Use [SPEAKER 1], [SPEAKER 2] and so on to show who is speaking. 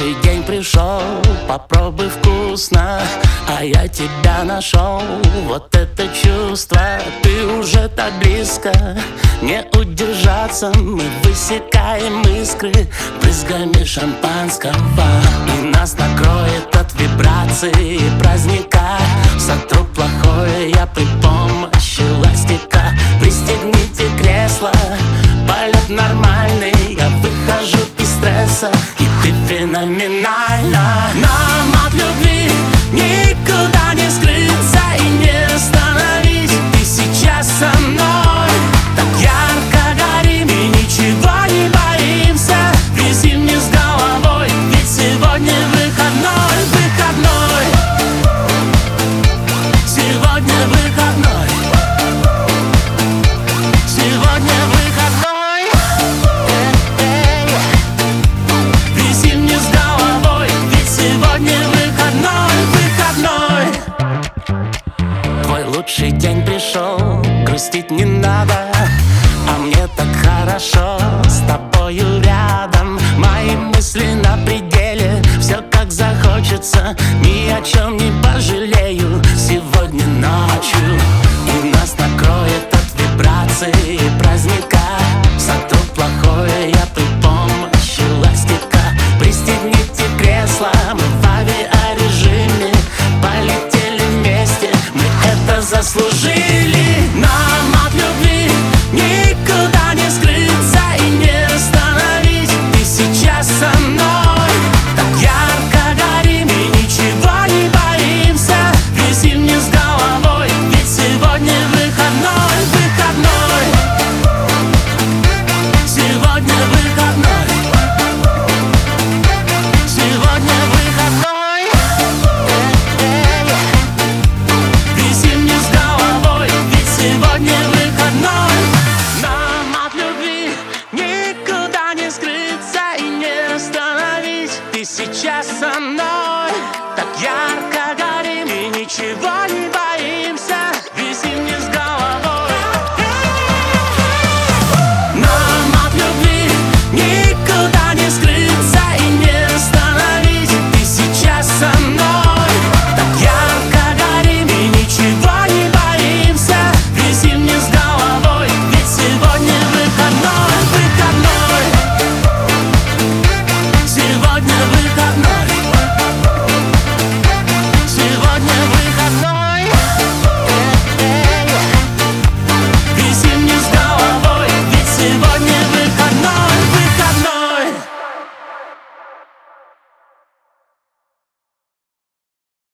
[SPEAKER 1] лучший день пришел, попробуй вкусно, а я тебя нашел. Вот это чувство, ты уже так близко, не удержаться, мы высекаем искры брызгами шампанского. И нас накроет от вибраций праздника. Сотру плохое я при помощи ластика. Пристегните кресло, полет нормальный, я выхожу из стресса, и ты феноменальна. Нам от любви никуда не скрыться и не остановить. Ты сейчас со мной, так ярко горим и ничего не боимся. Вези мне с головой, ведь сегодня выходной, выходной. Сегодня выходной. Сегодня выходной. Вези мне с головой, ведь сегодня выходной, выходной. Твой лучший день пришел, грустить не надо, а мне так хорошо с тобою рядом. Мои мысли на пределе, все как захочется, ни о чем не пожалею сегодня ночью. И нас накроет от вибраций праздника. Сотру плохое я при помощи ластика. Пристегните кресло, мы в авиарежиме полетели вместе, мы это заслужили.